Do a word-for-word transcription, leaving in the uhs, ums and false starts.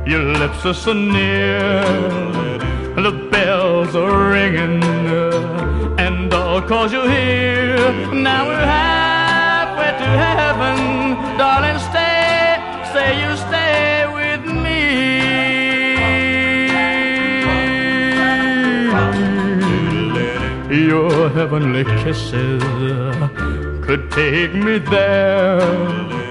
Your lips are so near, the bells are ringing, and all 'cause you're here. Now we're halfway to heaven, darling, stay, say you stay with me. Your heavenly kisses could take me there.